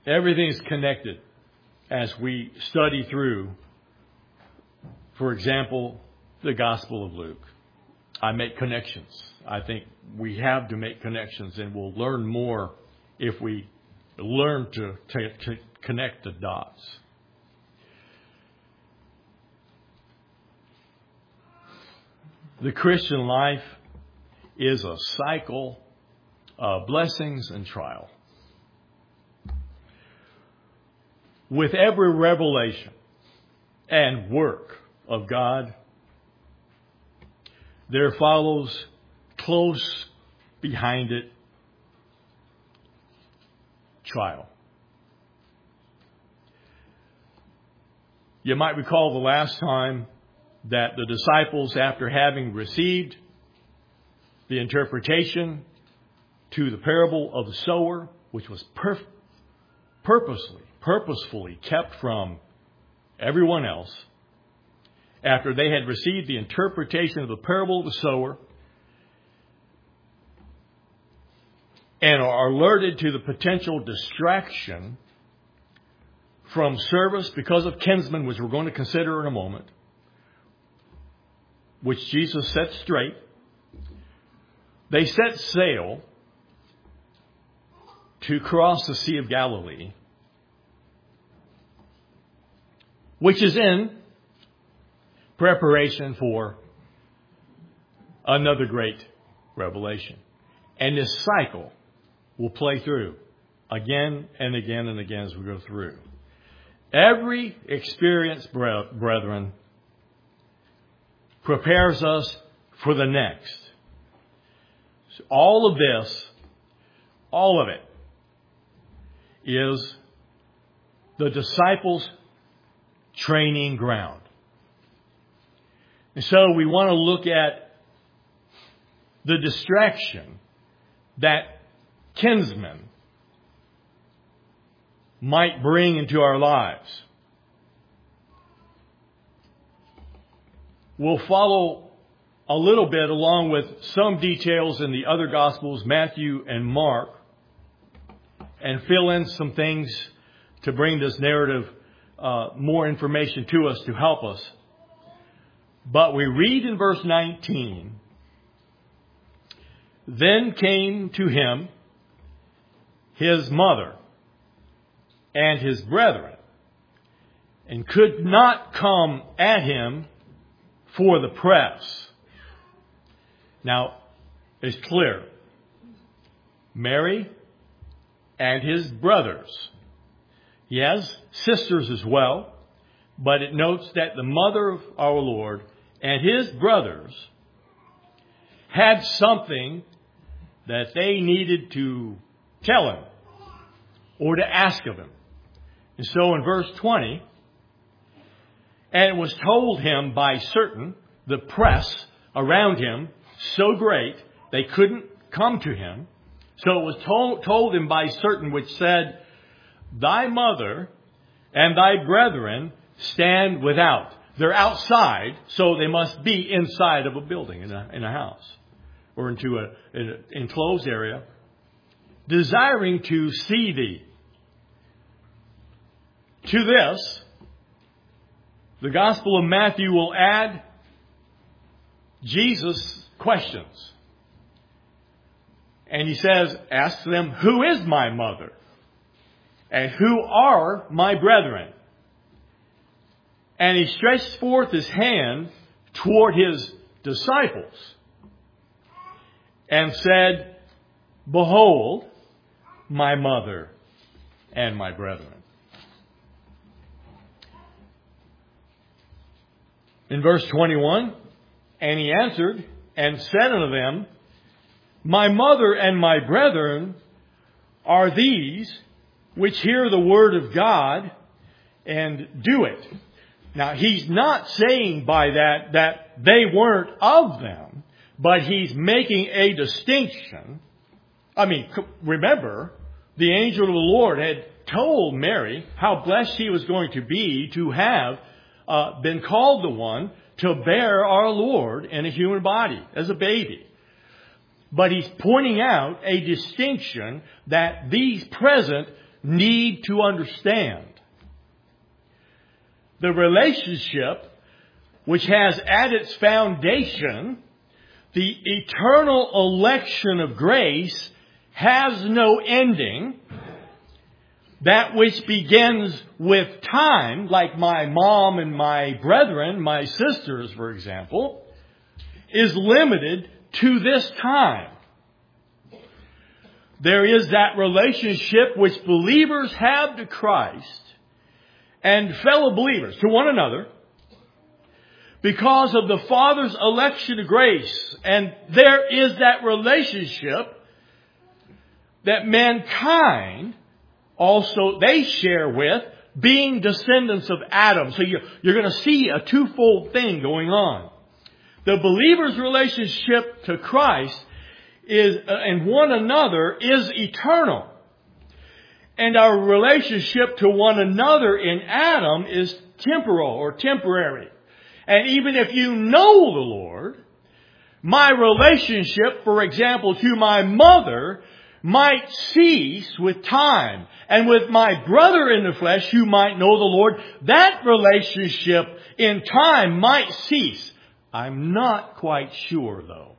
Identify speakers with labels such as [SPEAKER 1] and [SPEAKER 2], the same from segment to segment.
[SPEAKER 1] Everything's connected as we study through, for example, the Gospel of Luke. I make connections. I think we have to make connections, and we'll learn more if we learn to connect the dots. The Christian life is a cycle of blessings and trial. With every revelation and work of God, there follows close behind it trial. You might recall the last time that the disciples, after having received the interpretation to the parable of the sower, which was purposefully kept from everyone else, after they had received the interpretation of the parable of the sower and are alerted to the potential distraction from service because of kinsmen, which we're going to consider in a moment, which Jesus set straight, they set sail to cross the Sea of Galilee, which is in preparation for another great revelation. And this cycle will play through again and again and again as we go through. Every experience, brethren, prepares us for the next. So all of this, all of it, is the disciples' training ground. And so we want to look at the distraction that kinsmen might bring into our lives. We'll follow a little bit along with some details in the other Gospels, Matthew and Mark, and fill in some things to bring this narrative more information to us to help us. But we read in verse 19, then came to him his mother and his brethren, and could not come at him for the press. Now, it's clear. Mary and his brothers. He has sisters as well, but it notes that the mother of our Lord and his brothers had something that they needed to tell him or to ask of him. And so in verse 20, and it was told him by certain, the press around him, so great, they couldn't come to him. So it was told him by certain, which said, thy mother and thy brethren stand without. They're outside, so they must be inside of a building, in a house, or into an enclosed area, desiring to see thee. To this, the Gospel of Matthew will add Jesus' questions. And he says, ask them, who is my mother? And who are my brethren? And he stretched forth his hand toward his disciples and said, behold, my mother and my brethren. In verse 21, and he answered and said unto them, my mother and my brethren are these which hear the word of God and do it. Now, he's not saying by that they weren't of them, but he's making a distinction. I mean, remember, the angel of the Lord had told Mary how blessed she was going to be to have been called the one to bear our Lord in a human body as a baby. But he's pointing out a distinction that these present need to understand. The relationship which has at its foundation the eternal election of grace has no ending. That which begins with time, like my mom and my brethren, my sisters, for example, is limited to this time. There is that relationship which believers have to Christ and fellow believers, to one another, because of the Father's election of grace. And there is that relationship that mankind also they share with, being descendants of Adam. So you're going to see a twofold thing going on. The believer's relationship to Christ is and one another is eternal. And our relationship to one another in Adam is temporal or temporary. And even if you know the Lord, my relationship, for example, to my mother might cease with time. And with my brother in the flesh who might know the Lord, that relationship in time might cease. I'm not quite sure, though.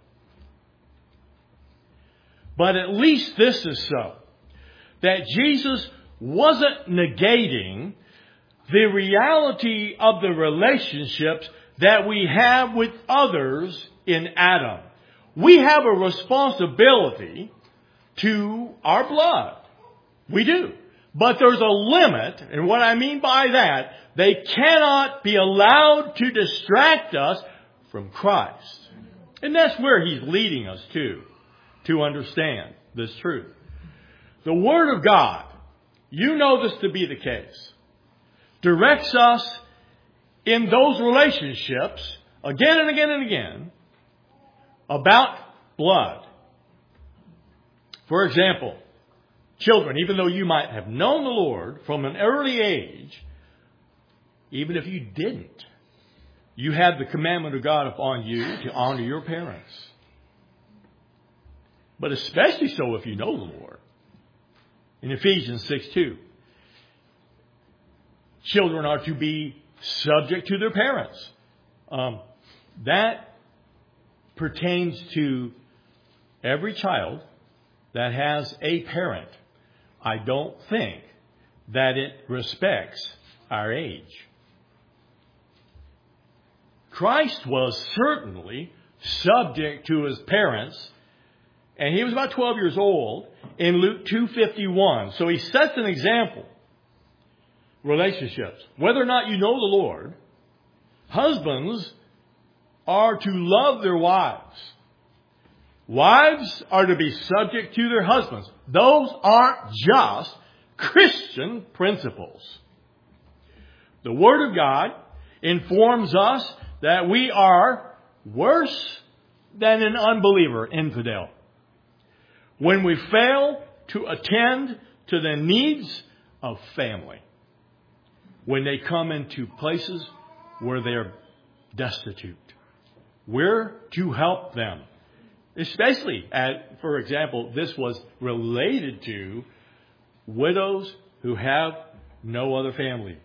[SPEAKER 1] But at least this is so, that Jesus wasn't negating the reality of the relationships that we have with others in Adam. We have a responsibility to our blood. We do. But there's a limit, and what I mean by that, they cannot be allowed to distract us from Christ. And that's where He's leading us to understand this truth. The Word of God, you know this to be the case, directs us in those relationships again and again and again about blood. For example, children, even though you might have known the Lord from an early age, even if you didn't, you have the commandment of God upon you to honor your parents. But especially so if you know the Lord. In Ephesians 6:2, children are to be subject to their parents. That pertains to every child that has a parent. I don't think that it respects our age. Christ was certainly subject to His parents, and He was about 12 years old in Luke 2:51. So He sets an example. Relationships. Whether or not you know the Lord, husbands are to love their wives. Wives are to be subject to their husbands. Those aren't just Christian principles. The Word of God informs us that we are worse than an unbeliever, infidel, when we fail to attend to the needs of family, when they come into places where they're destitute. We're to help them. Especially, for example, this was related to widows who have no other family.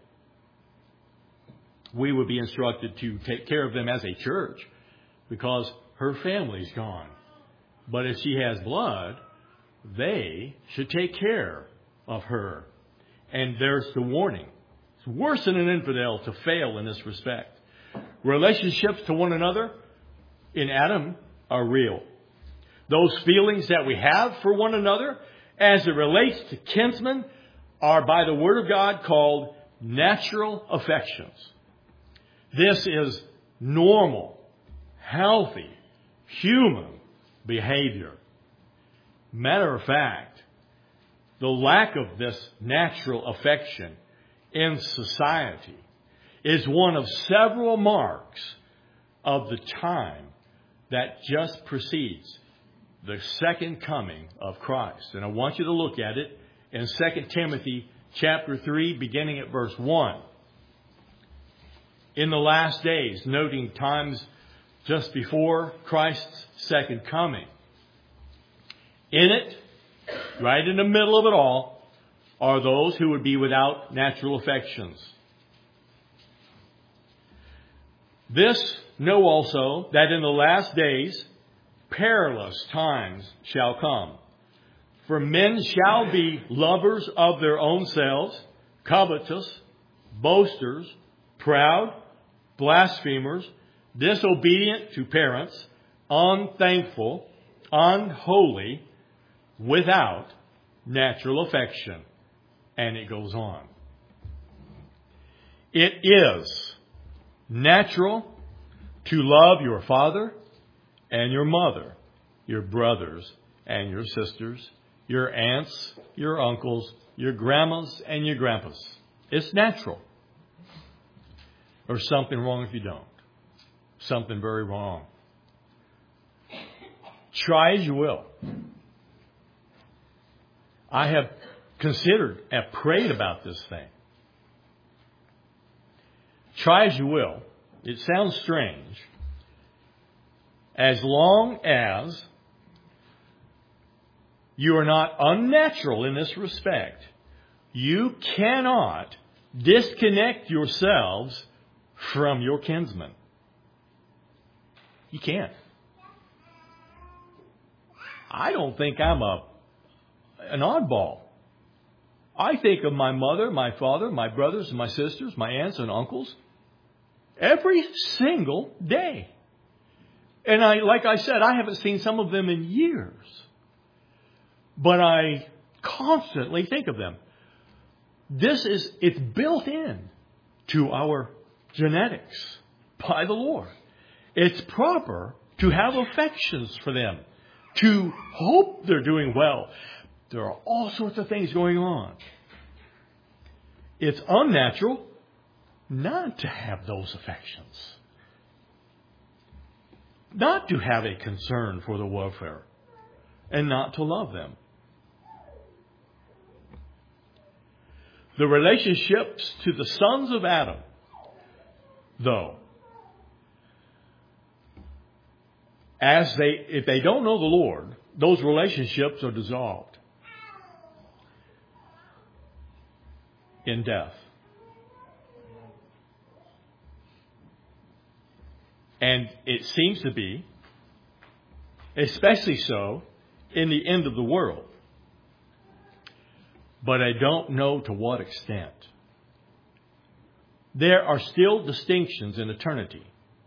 [SPEAKER 1] We would be instructed to take care of them as a church because her family's gone. But if she has blood, they should take care of her. And there's the warning. It's worse than an infidel to fail in this respect. Relationships to one another in Adam are real. Those feelings that we have for one another as it relates to kinsmen are by the Word of God called natural affections. This is normal, healthy, human behavior. Matter of fact, the lack of this natural affection in society is one of several marks of the time that just precedes the second coming of Christ. And I want you to look at it in 2 Timothy chapter 3, beginning at verse 1. In the last days, noting times just before Christ's second coming. In it, right in the middle of it all, are those who would be without natural affections. This know also, that in the last days perilous times shall come. For men shall be lovers of their own selves, covetous, boasters, proud, blasphemers, disobedient to parents, unthankful, unholy, without natural affection. And it goes on. It is natural to love your father and your mother, your brothers and your sisters, your aunts, your uncles, your grandmas and your grandpas. It's natural. There's something wrong if you don't. Something very wrong. Try as you will. I have considered and prayed about this thing. Try as you will. It sounds strange. As long as you are not unnatural in this respect, you cannot disconnect yourselves from your kinsmen. You can't. I don't think I'm an oddball. I think of my mother, my father, my brothers and my sisters, my aunts and uncles every single day. And like I said, I haven't seen some of them in years. But I constantly think of them. It's built in to our genetics by the Lord. It's proper to have affections for them, to hope they're doing well. There are all sorts of things going on. It's unnatural not to have those affections. Not to have a concern for the welfare and not to love them. The relationships to the sons of Adam, though, if they don't know the Lord, those relationships are dissolved in death. And it seems to be, especially so, in the end of the world. But I don't know to what extent. There are still distinctions in eternity.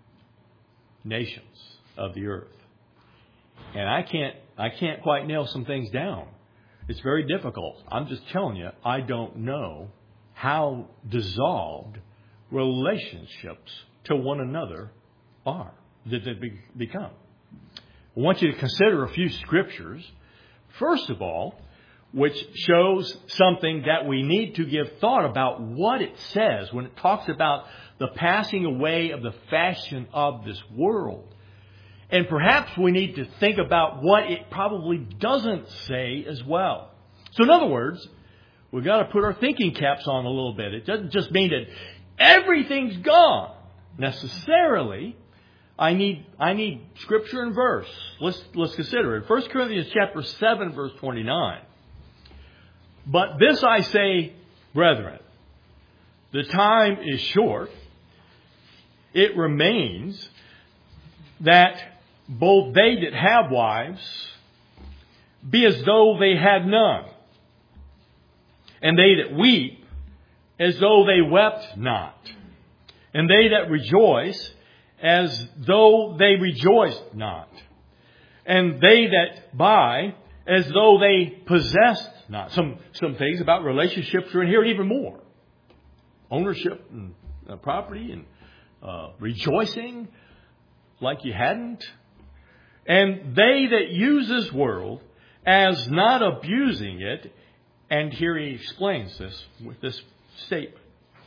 [SPEAKER 1] Nations of the earth. And I can't quite nail some things down. It's very difficult. I'm just telling you, I don't know how dissolved relationships to one another are, that they become. I want you to consider a few scriptures. First of all, which shows something that we need to give thought about what it says when it talks about the passing away of the fashion of this world. And perhaps we need to think about what it probably doesn't say as well. So in other words, we've got to put our thinking caps on a little bit. It doesn't just mean that everything's gone necessarily. I need scripture and verse. Let's consider it. 1 Corinthians chapter 7, verse 29. But this I say, brethren, the time is short. It remains that both they that have wives be as though they had none, and they that weep as though they wept not, and they that rejoice as though they rejoiced not, and they that buy as though they possessed not. Some things about relationships are in here, and even more. Ownership and property and rejoicing like you hadn't. And they that use this world as not abusing it. And here he explains this with this statement.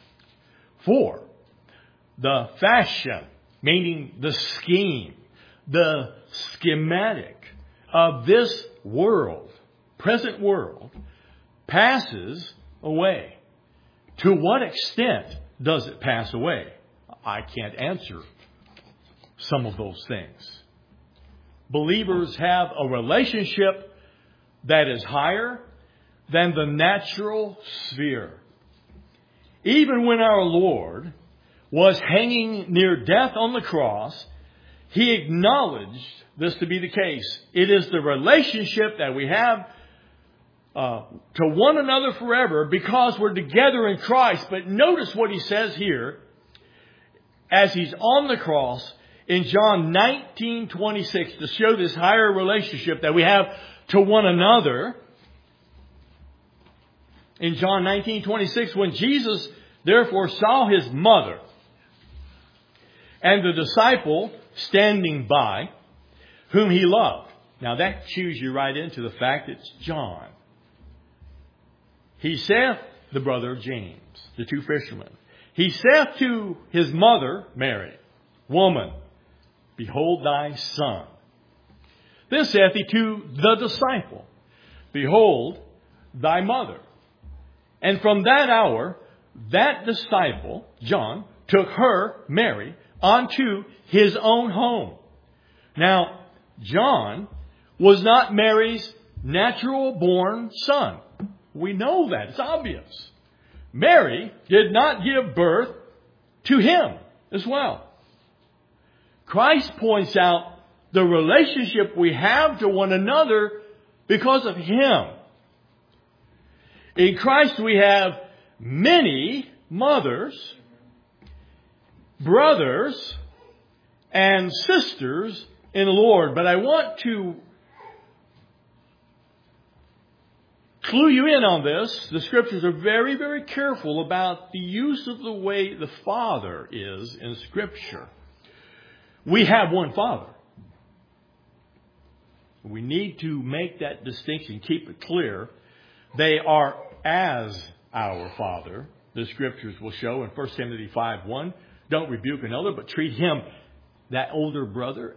[SPEAKER 1] For the fashion, meaning the scheme, the schematic of this world, present world, passes away. To what extent does it pass away? I can't answer some of those things. Believers have a relationship that is higher, than the natural sphere. Even when our Lord was hanging near death on the cross, He acknowledged this to be the case. It is the relationship that we have to one another forever because we're together in Christ. But notice what He says here as He's on the cross in John 19:26 to show this higher relationship that we have to one another. In John 19:26, when Jesus therefore saw His mother and the disciple standing by, whom He loved. Now that cues you right into the fact it's John. He saith, the brother of James, the two fishermen. He saith to his mother, Mary, Woman, behold thy son. Then saith He to the disciple, Behold thy mother. And from that hour, that disciple, John, took her, Mary, onto his own home. Now, John was not Mary's natural born son. We know that. It's obvious. Mary did not give birth to him as well. Christ points out the relationship we have to one another because of Him. In Christ we have many mothers, brothers, and sisters in the Lord. But I want to clue you in on this. The Scriptures are very, very careful about the use of the way the Father is in Scripture. We have one Father. We need to make that distinction, keep it clear. They are as our Father. The Scriptures will show in 1 Timothy 5:1, don't rebuke another, but treat him, that older brother,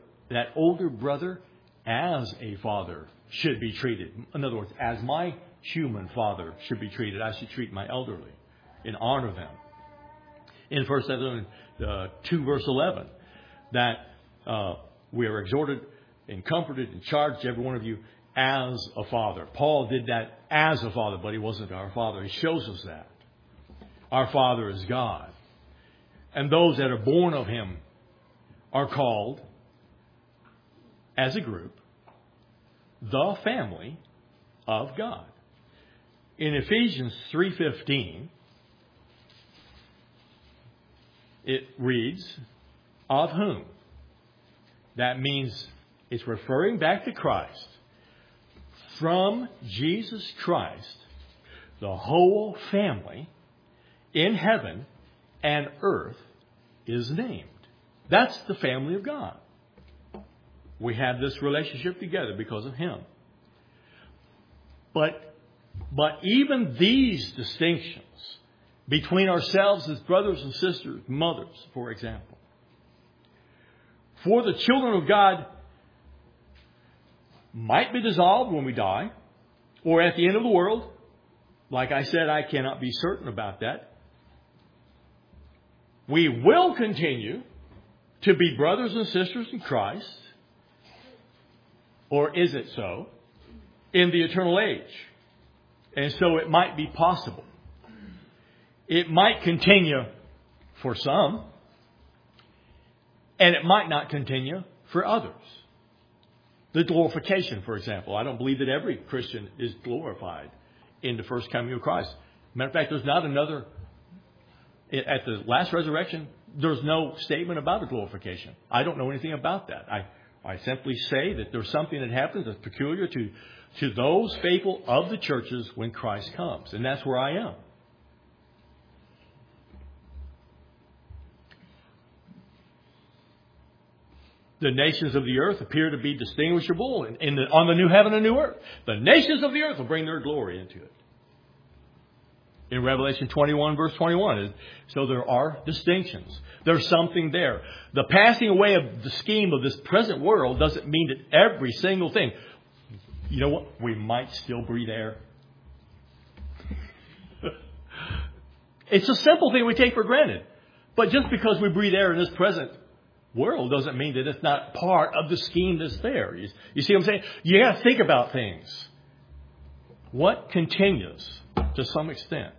[SPEAKER 1] as a father should be treated. In other words, as my human father should be treated, I should treat my elderly and honor them. In 1 Thessalonians 2 verse 11, that we are exhorted and comforted and charged, every one of you, as a father. Paul did that as a father, but he wasn't our father. He shows us that. Our Father is God. And those that are born of Him are called, as a group, the family of God. In Ephesians 3:15, it reads, of whom? That means it's referring back to Christ. From Jesus Christ, the whole family in heaven and earth is named. That's the family of God. We have this relationship together because of Him. But even these distinctions between ourselves as brothers and sisters, mothers, for example, for the children of God might be dissolved when we die or at the end of the world. Like I said, I cannot be certain about that. We will continue to be brothers and sisters in Christ, or is it so, in the eternal age. And so it might be possible. It might continue for some, and it might not continue for others. The glorification, for example. I don't believe that every Christian is glorified in the first coming of Christ. Matter of fact, there's not another, at the last resurrection, there's no statement about a glorification. I don't know anything about that. I simply say that there's something that happens that's peculiar to those faithful of the churches when Christ comes. And that's where I am. The nations of the earth appear to be distinguishable on the new heaven and new earth. The nations of the earth will bring their glory into it. In Revelation 21, verse 21. So there are distinctions. There's something there. The passing away of the scheme of this present world doesn't mean that every single thing. You know what? We might still breathe air. It's a simple thing we take for granted. But just because we breathe air in this present world doesn't mean that it's not part of the scheme that's there. You see what I'm saying? You got to think about things. what continues to some extent.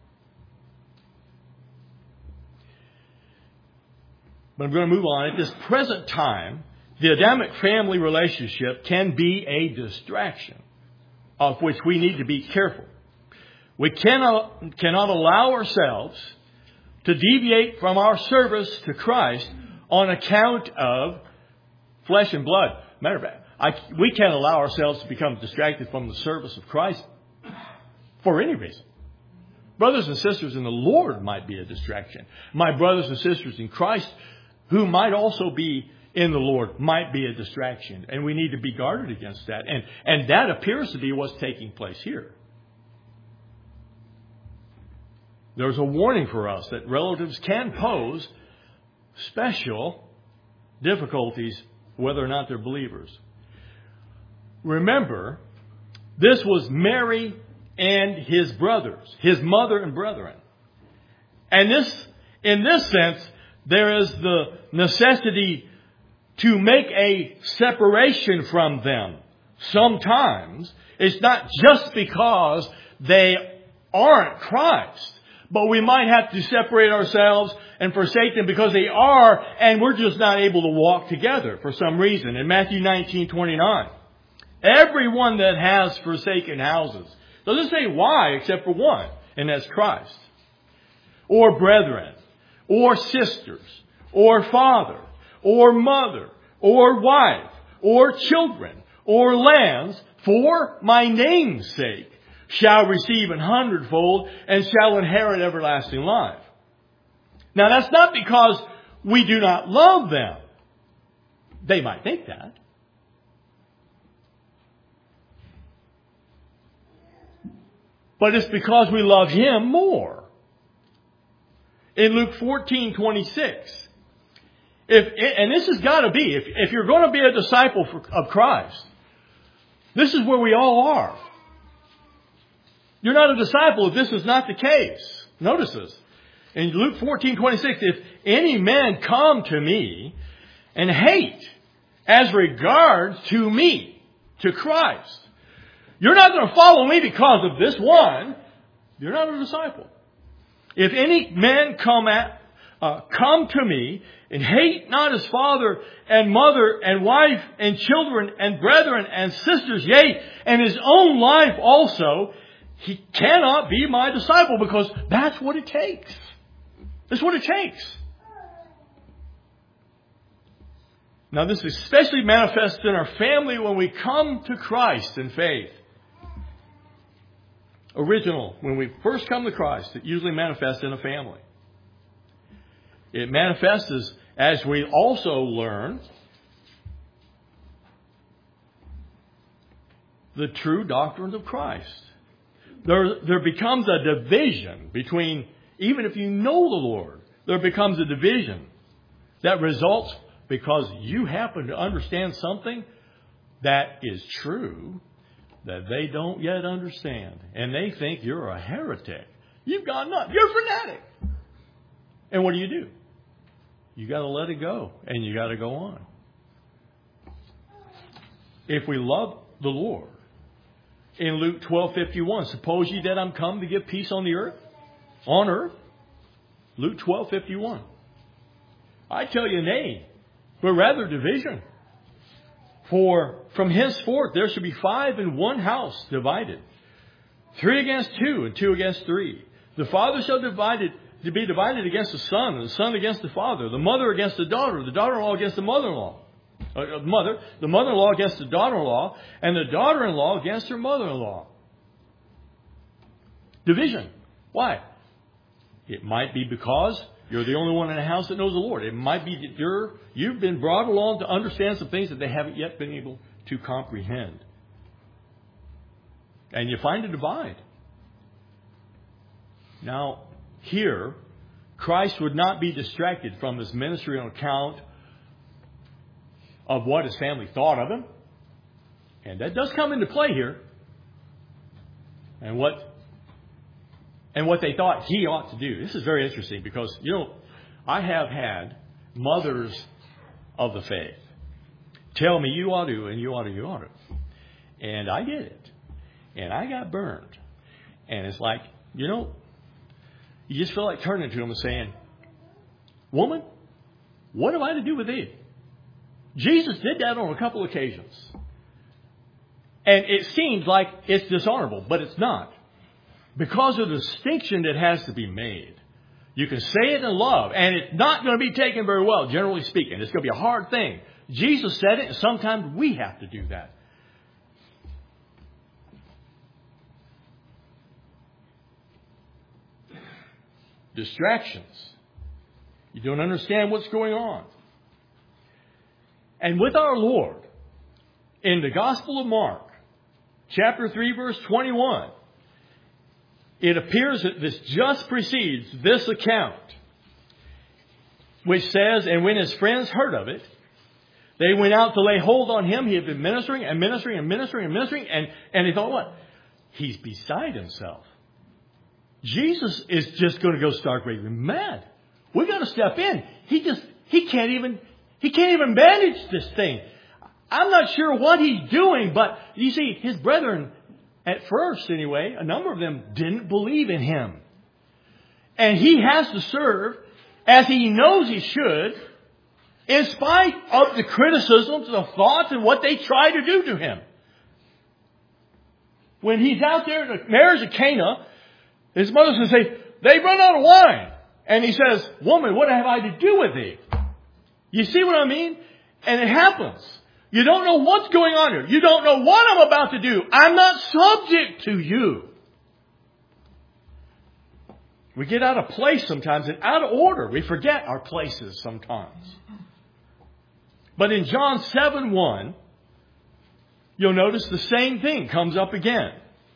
[SPEAKER 1] But I'm going to move on. At this present time, the Adamic family relationship can be a distraction of which we need to be careful. We cannot allow ourselves to deviate from our service to Christ on account of flesh and blood. Matter of fact, we can't allow ourselves to become distracted from the service of Christ for any reason. Brothers and sisters in the Lord might be a distraction. My brothers and sisters in Christ, who might also be in the Lord, might be a distraction. And we need to be guarded against that. And that appears to be what's taking place here. There's a warning for us that relatives can pose special difficulties whether or not they're believers. Remember, this was Mary and his brothers, his mother and brethren. And in this sense, there is the necessity to make a separation from them. Sometimes it's not just because they aren't Christ, but we might have to separate ourselves and forsake them because they are, and we're just not able to walk together for some reason. In Matthew 19:29, everyone that has forsaken houses, doesn't say why except for one, and that's Christ, or brethren, or sisters, or father, or mother, or wife, or children, or lands, for my name's sake, shall receive 100-fold and shall inherit everlasting life. Now that's not because we do not love them. They might think that. But it's because we love Him more. In Luke 14:26, and this has got to be, if you're going to be a disciple of Christ, this is where we all are. You're not a disciple if this is not the case. Notice this. In Luke 14:26, if any man come to me and hate as regards to me, to Christ, you're not going to follow me because of this one. You're not a disciple. If any man come to me and hate not his father and mother and wife and children and brethren and sisters, yea, and his own life also, he cannot be my disciple, because that's what it takes. That's what it takes. Now this especially manifests in our family when we come to Christ in faith. When we first come to Christ, it usually manifests in a family. It manifests as we also learn the true doctrines of Christ. There becomes a division between, even if you know the Lord, there becomes a division that results because you happen to understand something that is true that they don't yet understand. And they think you're a heretic. You've gone nuts. You're a fanatic. And what do? You got to let it go, and you got to go on. If we love the Lord, in Luke 12:51, suppose ye that I'm come to give peace on the earth? On earth? Luke 12:51. I tell you, nay, but rather division. For from henceforth there shall be 5 in one house divided, 3 against 2, and 2 against 3. The father shall be divided against the son, and the son against the father, the mother against the daughter-in-law against the mother-in-law. The mother-in-law against the daughter-in-law, and the daughter-in-law against her mother-in-law. Division. Why? It might be because you're the only one in the house that knows the Lord. It might be that you've been brought along to understand some things that they haven't yet been able to comprehend. And you find a divide. Now, here, Christ would not be distracted from his ministry on account of what his family thought of him. And that does come into play here. And what they thought he ought to do. This is very interesting because, I have had mothers of the faith tell me you ought to, and you ought to, you ought to. And I did it. and I got burned. And it's like, you just feel like turning to him and saying, woman, what am I to do with thee? Jesus did that on a couple occasions. And it seems like it's dishonorable, but it's not. Because of the distinction that has to be made. You can say it in love, and it's not going to be taken very well, generally speaking. It's going to be a hard thing. Jesus said it, and sometimes we have to do that. Distractions. You don't understand what's going on. And with our Lord, in the Gospel of Mark, chapter 3, verse 21, it appears that this just precedes this account, which says, and when his friends heard of it, they went out to lay hold on him. He had been ministering and ministering and ministering and ministering. And they thought, what? He's beside himself. Jesus is just going to go stark raving mad. We got to step in. He can't even manage this thing. I'm not sure what he's doing, but you see, his brethren, at first anyway, a number of them didn't believe in him. And he has to serve as he knows he should, in spite of the criticisms, the thoughts, and what they try to do to him. When he's out there at the marriage of Cana, his mother's going to say, they run out of wine. And he says, woman, what have I to do with thee? You see what I mean? And it happens. You don't know what's going on here. You don't know what I'm about to do. I'm not subject to you. We get out of place sometimes and out of order. We forget our places sometimes. But in John 7:1, you'll notice the same thing comes up again.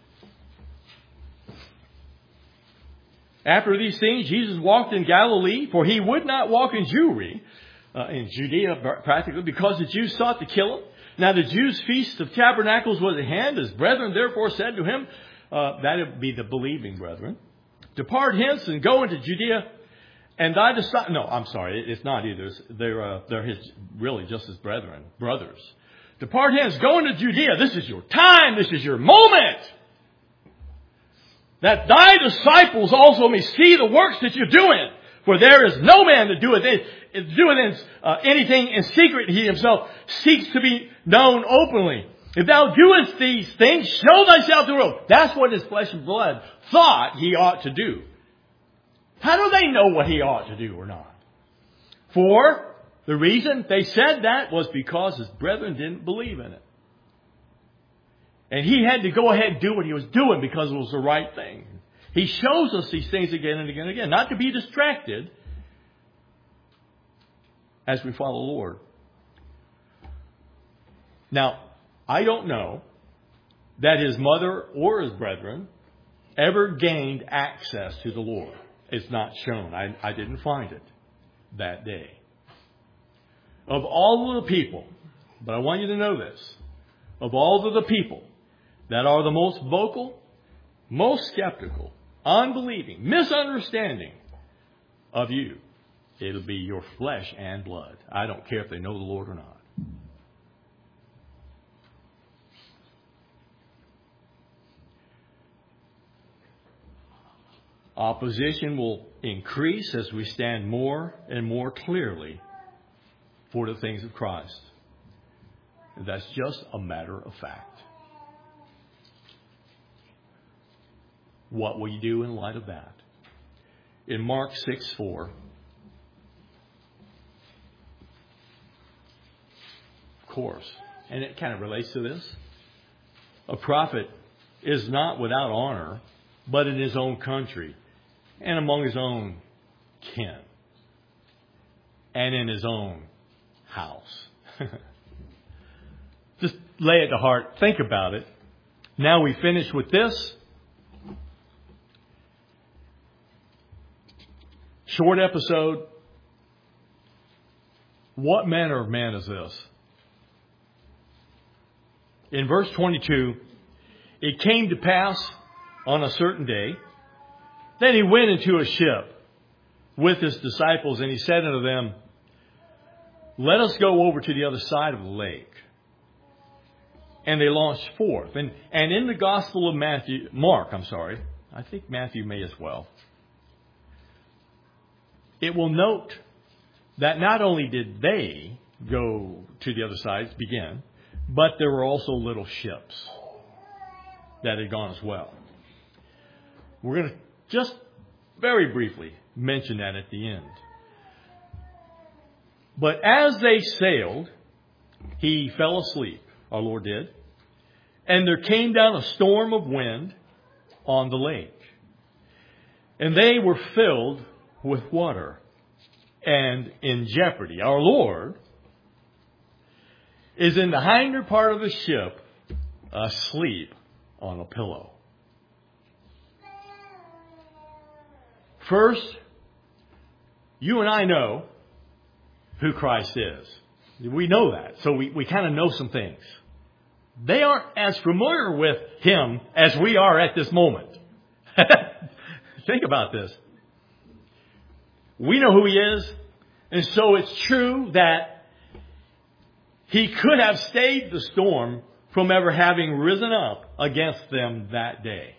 [SPEAKER 1] After these things, Jesus walked in Galilee, for he would not walk in Judea practically, because the Jews sought to kill him. Now the Jews' feast of tabernacles was at hand. His brethren therefore said to him, that would be the believing brethren, depart hence and go into Judea, and thy disciples. No, I'm sorry, it's not either. They're really just his brothers. Depart hence, go into Judea. This is your time. This is your moment. That thy disciples also may see the works that you're doing. For there is no man that doeth anything in secret. He himself seeks to be known openly. If thou doest these things, show thyself to the world. That's what his flesh and blood thought he ought to do. How do they know what he ought to do or not? For the reason they said that was because his brethren didn't believe in it. And he had to go ahead and do what he was doing because it was the right thing. He shows us these things again and again and again. Not to be distracted as we follow the Lord. Now, I don't know that his mother or his brethren ever gained access to the Lord. It's not shown. I didn't find it that day. Of all of the people, but I want you to know this, of all of the people that are the most vocal, most skeptical, unbelieving, misunderstanding of you, it'll be your flesh and blood. I don't care if they know the Lord or not. Opposition will increase as we stand more and more clearly for the things of Christ. And that's just a matter of fact. What will you do in light of that? In Mark 6:4, of course, and it kind of relates to this, a prophet is not without honor, but in his own country and among his own kin and in his own house. Just lay it to heart. Think about it. Now we finish with this. Short episode. What manner of man is this? In verse 22, it came to pass on a certain day, then he went into a ship with his disciples, and he said unto them, let us go over to the other side of the lake. and they launched forth. And in the Gospel of Mark, I think Matthew may as well, it will note that not only did they go to the other side, begin, but there were also little ships that had gone as well. We're going to just very briefly mention that at the end. But as they sailed, he fell asleep, our Lord did, and there came down a storm of wind on the lake. And they were filled with water and in jeopardy. Our Lord is in the hinder part of the ship, asleep on a pillow. First, you and I know who Christ is. We know that. So we kind of know some things. They aren't as familiar with Him as we are at this moment. Think about this. We know who He is. And so it's true that He could have stayed the storm from ever having risen up against them that day.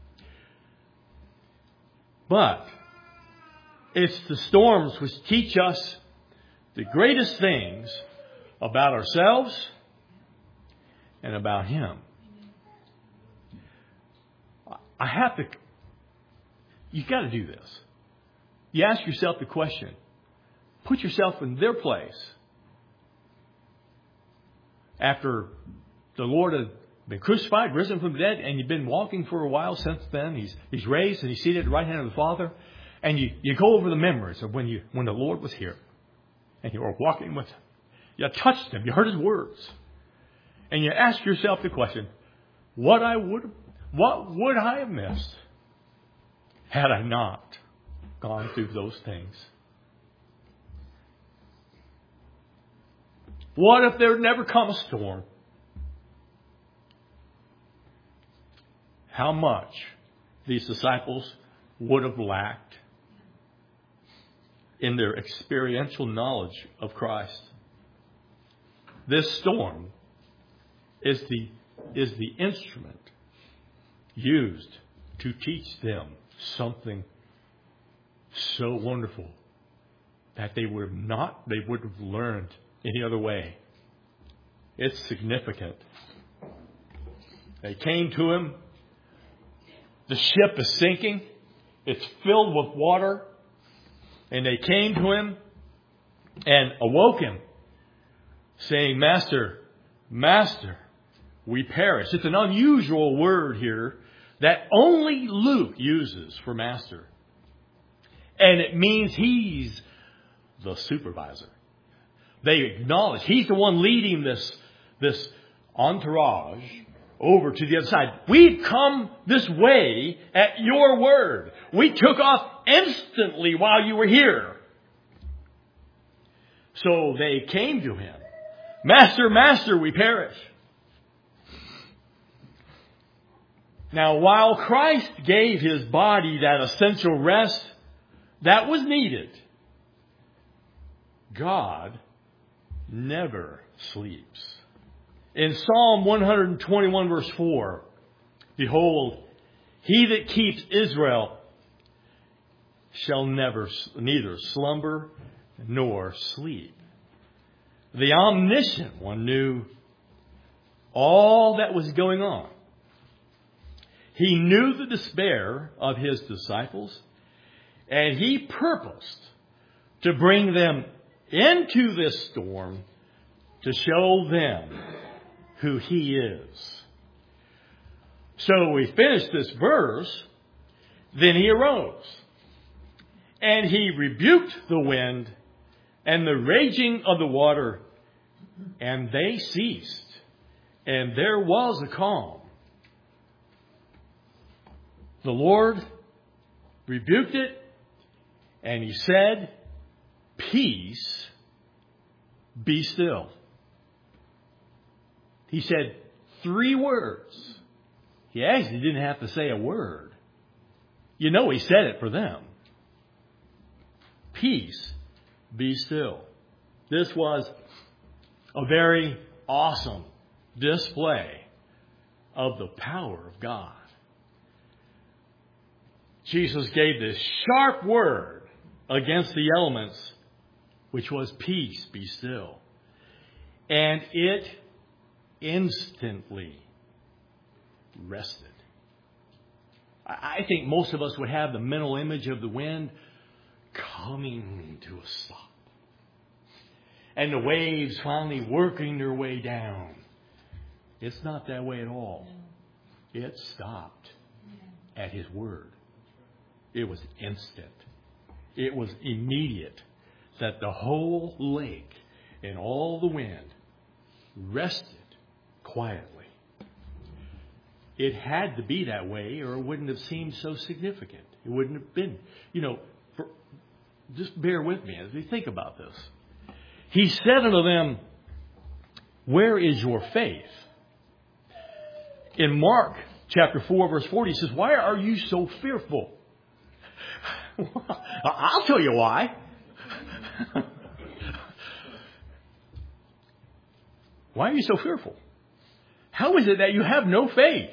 [SPEAKER 1] But it's the storms which teach us the greatest things about ourselves and about Him. You've got to do this. You ask yourself the question, put yourself in their place. After the Lord had been crucified, risen from the dead, and you've been walking for a while since then, He's raised and He's seated at the right hand of the Father, and you go over the memories of when the Lord was here, and you were walking with Him. You touched Him, you heard His words, and you ask yourself the question, what would I have missed had I not gone through those things? What if there had never come a storm? How much these disciples would have lacked in their experiential knowledge of Christ. This storm is the instrument used to teach them something so wonderful that they would have learned any other way. It's significant. They came to Him. The ship is sinking. It's filled with water. And they came to Him and awoke Him, saying, Master, Master, we perish. It's an unusual word here that only Luke uses for master. And it means He's the supervisor. They acknowledge He's the one leading this entourage over to the other side. We've come this way at your word. We took off instantly while you were here. So they came to Him. Master, Master, we perish. Now, while Christ gave His body that essential rest that was needed, God never sleeps. In Psalm 121 verse 4, behold, He that keeps Israel shall neither slumber nor sleep. The omniscient one knew all that was going on. He knew the despair of His disciples, and He purposed to bring them into this storm to show them who He is. So we finish this verse. Then He arose, and He rebuked the wind and the raging of the water, and they ceased, and there was a calm. The Lord rebuked it, and He said, peace, be still. He said 3 words. He actually didn't have to say a word. You know He said it for them. Peace, be still. This was a very awesome display of the power of God. Jesus gave this sharp word against the elements, which was peace, be still. And it instantly rested. I think most of us would have the mental image of the wind coming to a stop. And the waves finally working their way down. It's not that way at all. It stopped at His word. It was instant. It was immediate that the whole lake and all the wind rested quietly. It had to be that way or it wouldn't have seemed so significant. It wouldn't have been, just bear with me as we think about this. He said unto them, where is your faith? In Mark chapter 4, verse 40, he says, why are you so fearful? I'll tell you why. Why are you so fearful? How is it that you have no faith?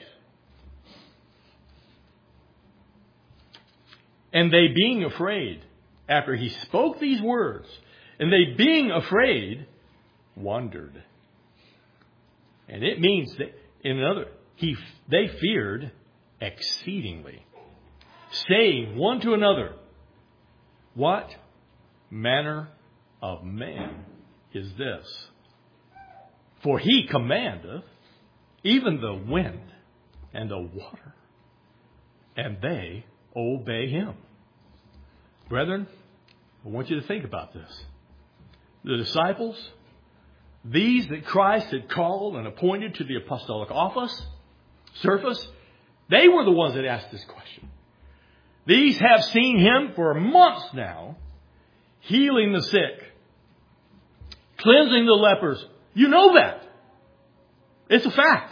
[SPEAKER 1] And they being afraid, after he spoke these words, and they being afraid, wondered. And it means that, they feared exceedingly, saying one to another, what manner of man is this? For he commandeth even the wind and the water, and they obey him. Brethren, I want you to think about this. The disciples, these that Christ had called and appointed to the apostolic service, they were the ones that asked this question. These have seen him for months now, healing the sick, cleansing the lepers. You know that. It's a fact.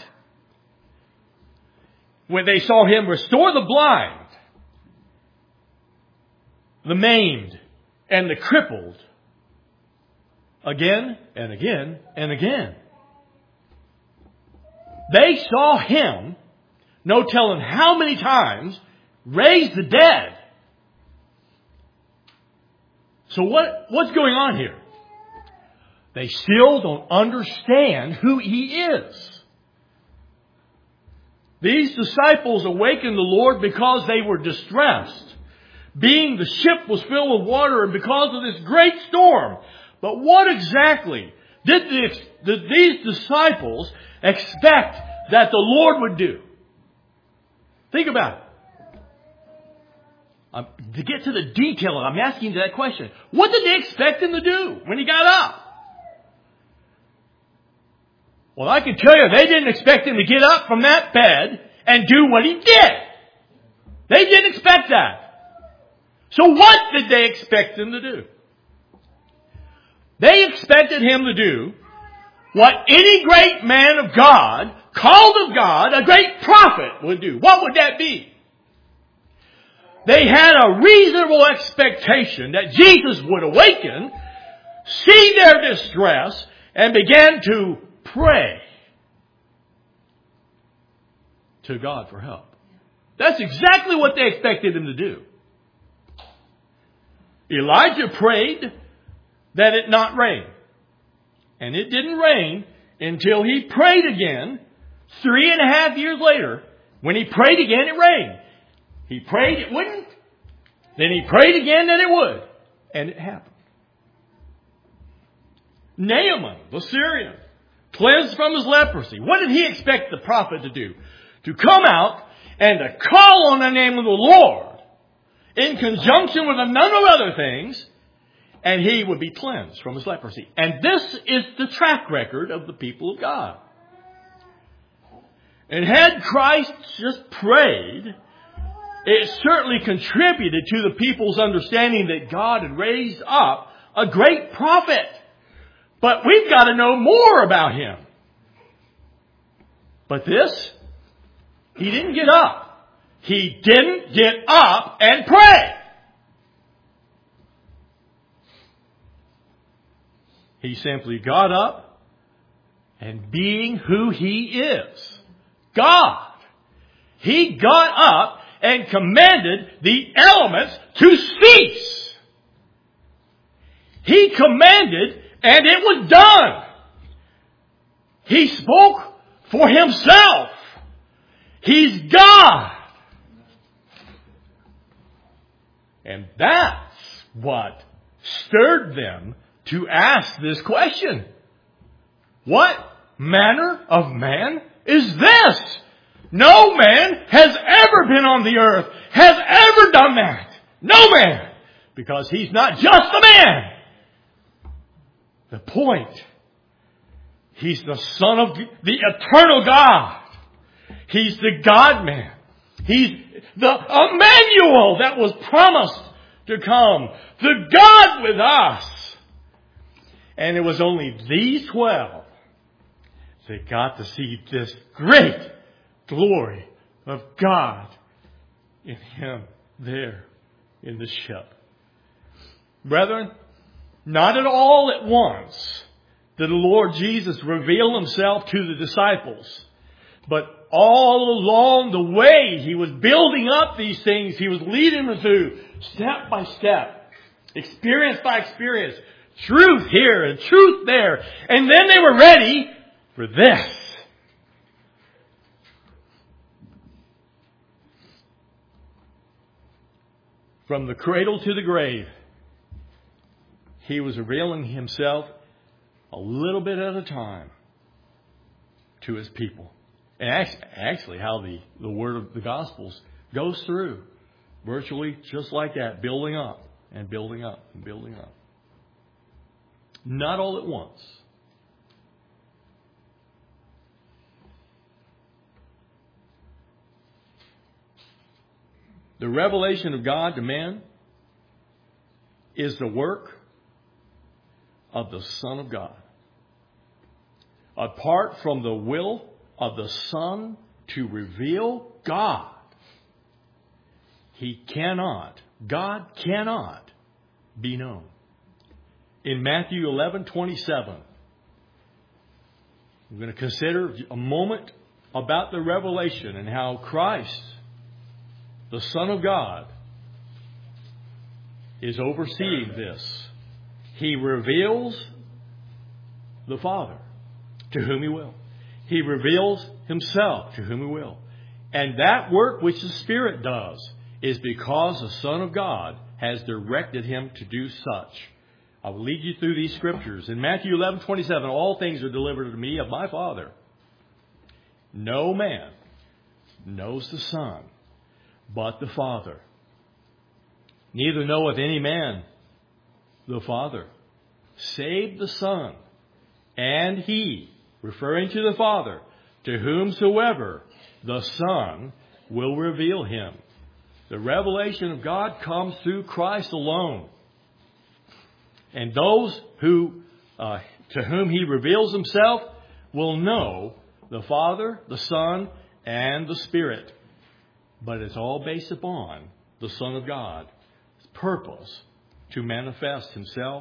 [SPEAKER 1] When they saw him restore the blind, the maimed, and the crippled, again and again and again. They saw him, no telling how many times, raise the dead. So what's going on here? They still don't understand who he is. These disciples awakened the Lord because they were distressed, being the ship was filled with water and because of this great storm. But what exactly did these disciples expect that the Lord would do? Think about it. To get to the detail, I'm asking you that question. What did they expect him to do when he got up? Well, I can tell you, they didn't expect him to get up from that bed and do what he did. They didn't expect that. So what did they expect him to do? They expected him to do what any great man of God, called of God, a great prophet would do. What would that be? They had a reasonable expectation that Jesus would awaken, see their distress, and begin to pray to God for help. That's exactly what they expected him to do. Elijah prayed that it not rain. And it didn't rain until he prayed again 3.5 years later. When he prayed again, it rained. He prayed it wouldn't. Then he prayed again that it would. And it happened. Naaman, the Syrian, cleansed from his leprosy. What did he expect the prophet to do? To come out and to call on the name of the Lord in conjunction with a number of other things, and he would be cleansed from his leprosy. And this is the track record of the people of God. And had Christ just prayed, it certainly contributed to the people's understanding that God had raised up a great prophet. But we've got to know more about him. But this, he didn't get up. He didn't get up and pray. He simply got up and, being who he is, God. He got up and commanded the elements to cease. He commanded, and it was done. He spoke for himself. He's God. And that's what stirred them to ask this question. What manner of man is this? No man has ever been on the earth, has ever done that. No man. Because he's not just a man. The point. He's the Son of the eternal God. He's the God-man. He's the Emmanuel that was promised to come. The God with us. And it was only these 12 that got to see this great glory of God in Him there in the ship. Brethren, not at all at once did the Lord Jesus reveal Himself to the disciples. But all along the way, He was building up these things. He was leading them through step by step, experience by experience, truth here and truth there. And then they were ready for this. From the cradle to the grave, He was revealing Himself a little bit at a time to His people. And actually how the word of the Gospels goes through. Virtually just like that. Building up and building up and building up. Not all at once. The revelation of God to man is the work of the Son of God. Apart from the will of the Son to reveal God, God cannot be known. In Matthew 11:27, we're going to consider a moment about the revelation and how Christ, the Son of God, is overseeing this. He reveals the Father to whom He will. He reveals Himself to whom He will. And that work which the Spirit does is because the Son of God has directed Him to do such. I will lead you through these scriptures. In Matthew 11:27, all things are delivered to me of my Father. No man knows the Son but the Father. Neither knoweth any man the Father, save the Son, and He, referring to the Father, to whomsoever the Son will reveal Him. The revelation of God comes through Christ alone. And those who to whom He reveals Himself will know the Father, the Son, and the Spirit. But it's all based upon the Son of God's purpose to manifest Himself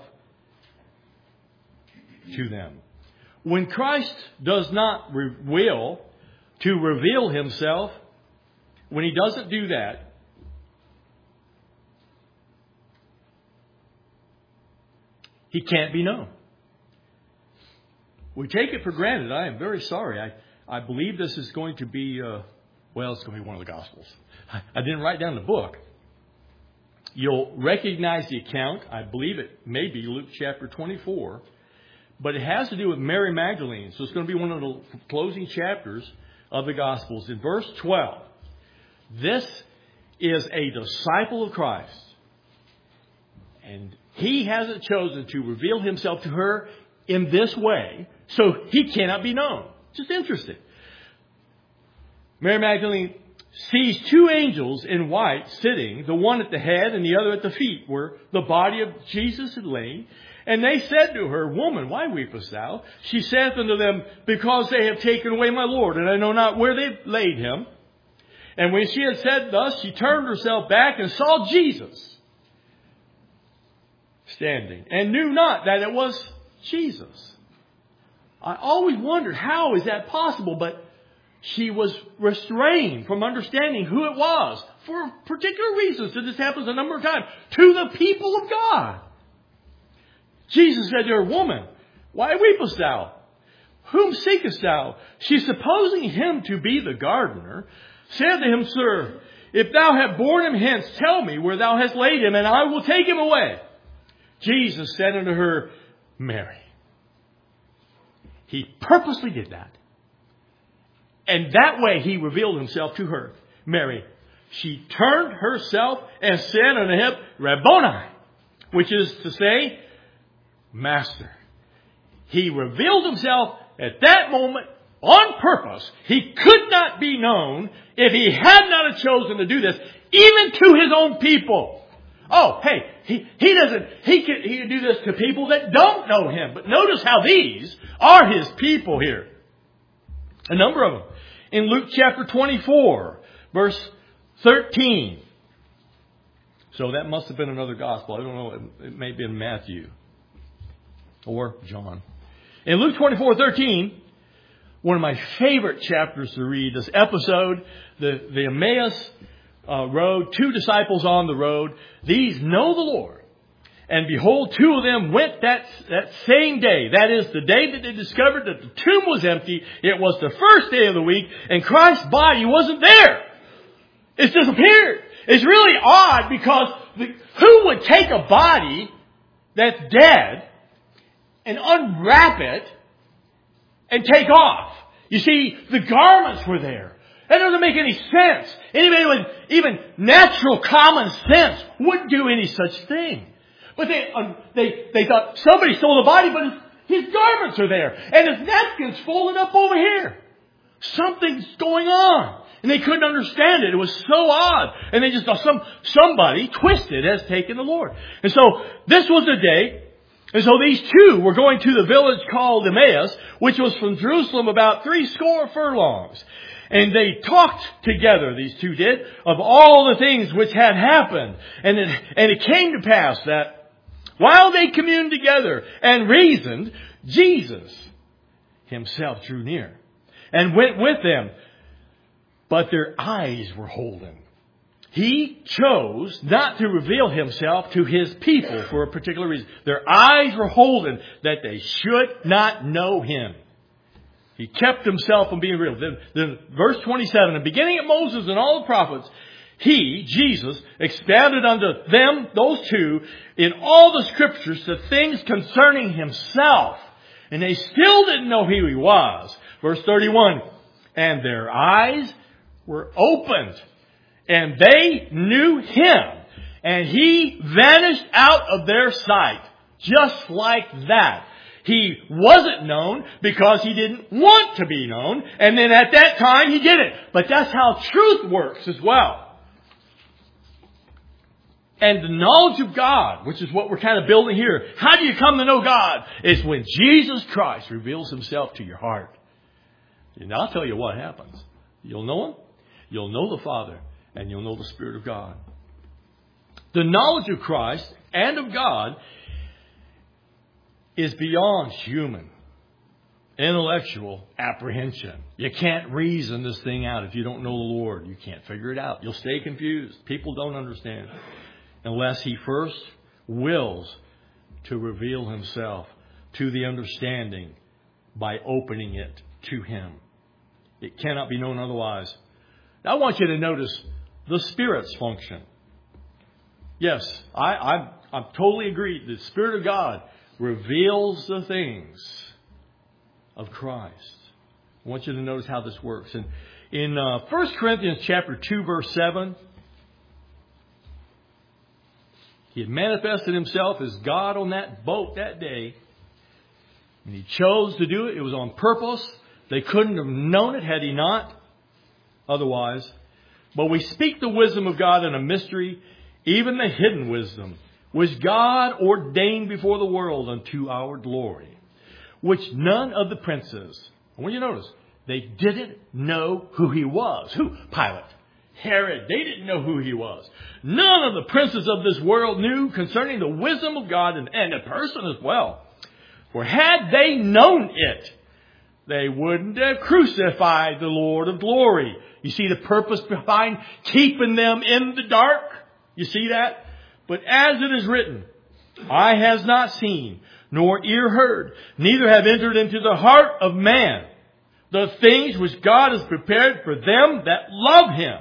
[SPEAKER 1] to them. When Christ does not will to reveal Himself, when He doesn't do that, He can't be known. We take it for granted. I am very sorry. I believe this is going to be, it's going to be one of the Gospels. I didn't write down the book. You'll recognize the account. I believe it may be Luke chapter 24. But it has to do with Mary Magdalene. So it's going to be one of the closing chapters of the Gospels. In verse 12, this is a disciple of Christ. And He hasn't chosen to reveal Himself to her in this way, so He cannot be known. Just interesting. Mary Magdalene sees two angels in white sitting, the one at the head and the other at the feet, where the body of Jesus had lain. And they said to her, Woman, why weepest thou? She saith unto them, Because they have taken away my Lord, and I know not where they've laid Him. And when she had said thus, she turned herself back and saw Jesus standing, and knew not that it was Jesus. I always wondered, how is that possible? But she was restrained from understanding who it was for particular reasons. So this happens a number of times to the people of God. Jesus said to her, "Woman, why weepest thou? Whom seekest thou?" She, supposing him to be the gardener, said to him, "Sir, if thou have borne him hence, tell me where thou hast laid him, and I will take him away." Jesus said unto her, "Mary." He purposely did that. And that way he revealed himself to her. Mary. She turned herself and said unto him, "Rabboni," which is to say, Master. He revealed himself at that moment on purpose. He could not be known if he had not have chosen to do this, even to his own people. Oh, hey, he can do this to people that don't know him. But notice how these are his people here. A number of them. In Luke chapter 24, verse 13. So that must have been another gospel. I don't know. It may have been Matthew or John. In Luke 24:13, one of my favorite chapters to read, this episode, the Emmaus road, 2 disciples on the road. These know the Lord. And behold, 2 of them went that same day. That is the day that they discovered that the tomb was empty. It was the first day of the week, and Christ's body wasn't there. It's disappeared. It's really odd because who would take a body that's dead and unwrap it and take off? You see, the garments were there. That doesn't make any sense. Anybody with even natural common sense wouldn't do any such thing. But they thought somebody stole the body, but his garments are there. And his napkin's folded up over here. Something's going on. And they couldn't understand it. It was so odd. And they just thought somebody twisted has taken the Lord. And so this was the day. And so these 2 were going to the village called Emmaus, which was from Jerusalem about 60 furlongs. And they talked together, these 2 did, of all the things which had happened. And it came to pass that while they communed together and reasoned, Jesus himself drew near and went with them. But their eyes were holden. He chose not to reveal himself to his people for a particular reason. Their eyes were holden that they should not know him. He kept himself from being revealed. Then verse 27, and beginning at Moses and all the prophets, he, Jesus, expounded unto them, those 2, in all the scriptures the things concerning himself. And they still didn't know who he was. Verse 31, and their eyes were opened, and they knew him, and he vanished out of their sight. Just like that. He wasn't known because he didn't want to be known, and then at that time he didn't. But that's how truth works as well. And the knowledge of God, which is what we're kind of building here. How do you come to know God? It's when Jesus Christ reveals himself to your heart. And I'll tell you what happens. You'll know him, you'll know the Father, and you'll know the Spirit of God. The knowledge of Christ and of God is beyond human, intellectual apprehension. You can't reason this thing out if you don't know the Lord. You can't figure it out. You'll stay confused. People don't understand unless he first wills to reveal himself to the understanding by opening it to him. It cannot be known otherwise. Now, I want you to notice the Spirit's function. Yes, I totally agree. The Spirit of God reveals the things of Christ. I want you to notice how this works. And in 1 Corinthians chapter 2, verse 7, he had manifested himself as God on that boat that day. And he chose to do it. It was on purpose. They couldn't have known it had he not otherwise. But we speak the wisdom of God in a mystery, even the hidden wisdom, which God ordained before the world unto our glory, which none of the princes, I want you to notice, they didn't know who he was. Who? Pilate, Herod, they didn't know who he was. None of the princes of this world knew concerning the wisdom of God and a person as well. For had they known it, They wouldn't have crucified the Lord of glory. You see the purpose behind keeping them in the dark? You see that? But as it is written, eye has not seen, nor ear heard, neither have entered into the heart of man the things which God has prepared for them that love Him.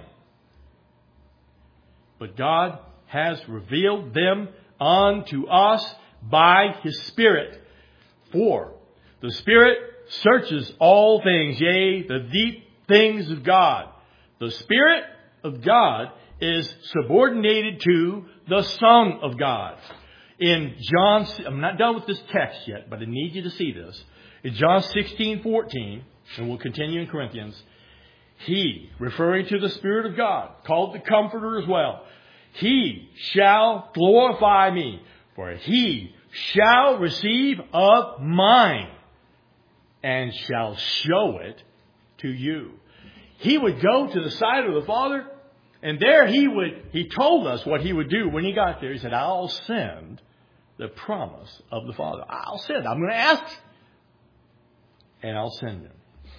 [SPEAKER 1] But God has revealed them unto us by His Spirit. For the Spirit searches all things, yea, the deep things of God. The Spirit of God is subordinated to the Son of God. In John, I'm not done with this text yet, but I need you to see this. In John 16:14, and we'll continue in Corinthians, He, referring to the Spirit of God, called the Comforter as well, He shall glorify me, for He shall receive of mine, and shall show it to you. He would go to the side of the Father, and there He told us what He would do when He got there. He said, I'll send the promise of the Father. I'll send. I'm going to ask, and I'll send Him.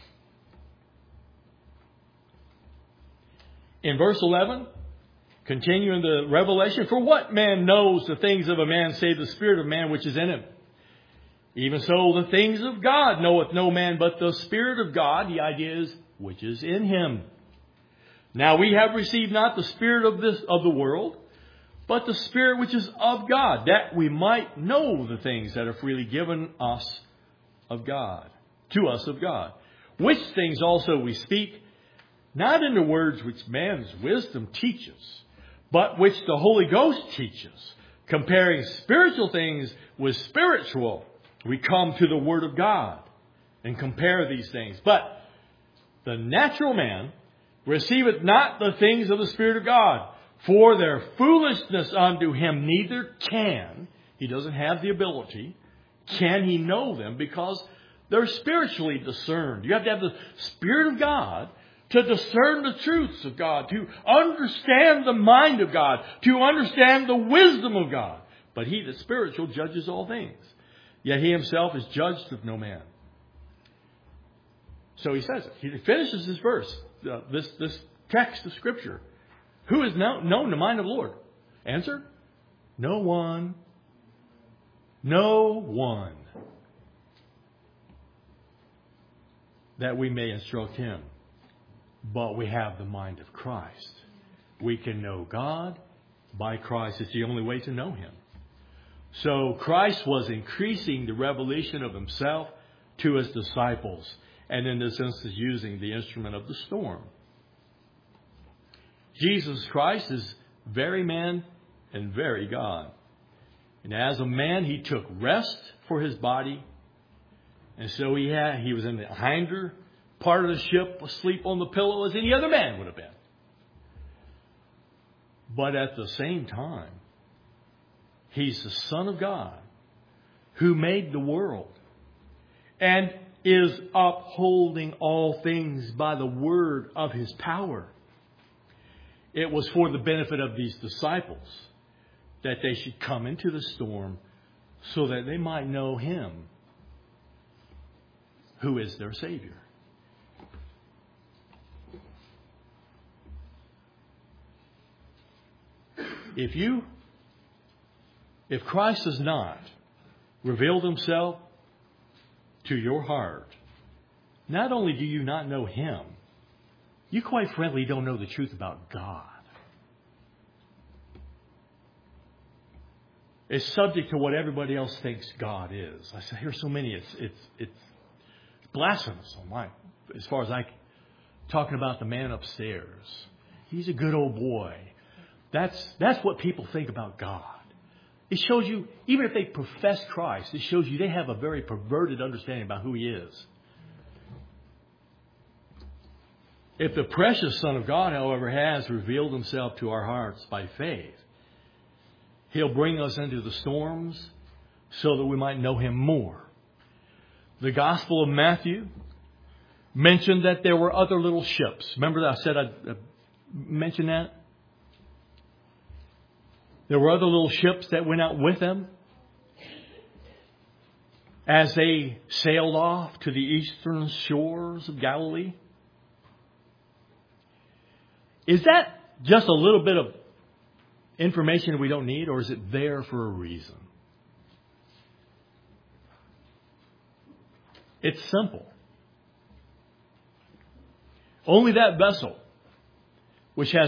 [SPEAKER 1] In verse 11, continuing the revelation, for what man knows the things of a man, save the spirit of man which is in him? Even so, the things of God knoweth no man, but the Spirit of God, the idea is, which is in him. Now we have received not the spirit of the world, but the Spirit which is of God, that we might know the things that are freely given us of God, to us of God. Which things also we speak, not in the words which man's wisdom teaches, but which the Holy Ghost teaches, comparing spiritual things with spiritual. We come to the Word of God and compare these things. But the natural man receiveth not the things of the Spirit of God, for their foolishness unto him, neither can, he doesn't have the ability, can he know them, because they're spiritually discerned. You have to have the Spirit of God to discern the truths of God, to understand the mind of God, to understand the wisdom of God. But he that's spiritual judges all things. Yet he himself is judged of no man. So he says it. He finishes this verse, this text of Scripture. Who has known the mind of the Lord? Answer: no one. No one. That we may instruct him. But we have the mind of Christ. We can know God by Christ. It's the only way to know Him. So Christ was increasing the revelation of Himself to His disciples. And in this instance, using the instrument of the storm. Jesus Christ is very man and very God. And as a man, He took rest for His body. And so he was in the hinder part of the ship, asleep on the pillow as any other man would have been. But at the same time, He's the Son of God who made the world and is upholding all things by the word of His power. It was for the benefit of these disciples that they should come into the storm so that they might know Him who is their Savior. If Christ has not revealed Himself to your heart, not only do you not know Him, you quite frankly don't know the truth about God. It's subject to what everybody else thinks God is. I hear so many, it's blasphemous on my, as far as talking about the man upstairs. He's a good old boy. That's what people think about God. It shows you, even if they profess Christ, it shows you they have a very perverted understanding about who He is. If the precious Son of God, however, has revealed Himself to our hearts by faith, He'll bring us into the storms so that we might know Him more. The Gospel of Matthew mentioned that there were other little ships. Remember that I said I'd mention that? There were other little ships that went out with them. as they sailed off to the eastern shores of Galilee? Is that just a little bit of information we don't need, or is it there for a reason? It's simple. Only that vessel which has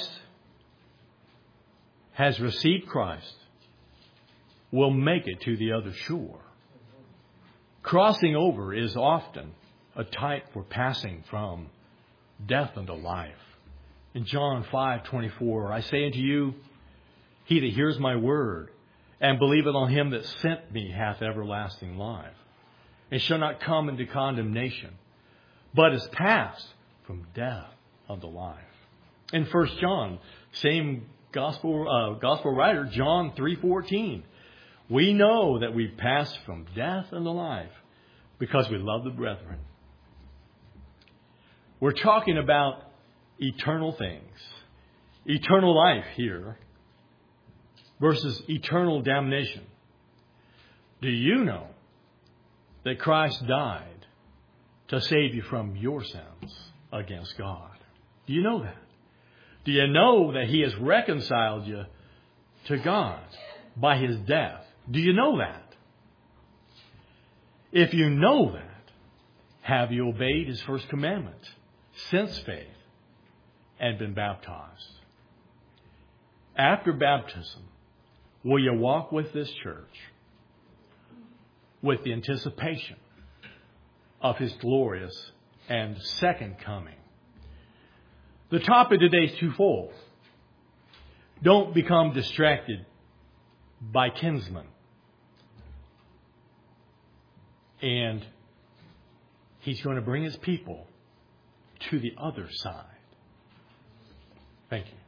[SPEAKER 1] received Christ, will make it to the other shore. Crossing over is often a type for passing from death unto life. In John 5:24, I say unto you, he that hears my word and believeth on him that sent me hath everlasting life, and shall not come into condemnation, but is passed from death unto life. In 1 John, same gospel writer, John 3:14, we know that we pass from death unto life because we love the brethren. We're talking about eternal things, eternal life here versus eternal damnation. Do you know that Christ died to save you from your sins against God? Do you know that? Do you know that He has reconciled you to God by His death? Do you know that? If you know that, have you obeyed His first commandment since faith and been baptized? After baptism, will you walk with this church with the anticipation of His glorious and second coming? The topic today is twofold. Don't become distracted by kinsmen. And He's going to bring His people to the other side. Thank you.